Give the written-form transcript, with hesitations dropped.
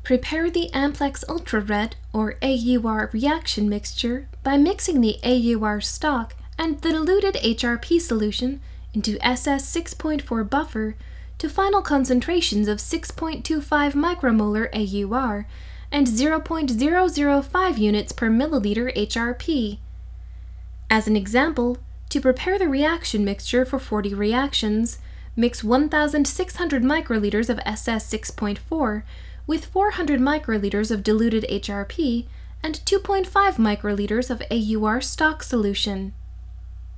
Prepare the Amplex Ultra Red or AUR reaction mixture by mixing the AUR stock and the diluted HRP solution into SS 6.4 buffer to final concentrations of 6.25 micromolar AUR and 0.005 units per milliliter HRP. As an example, to prepare the reaction mixture for 40 reactions, mix 1,600 microliters of SS 6.4 with 400 microliters of diluted HRP and 2.5 microliters of AUR stock solution.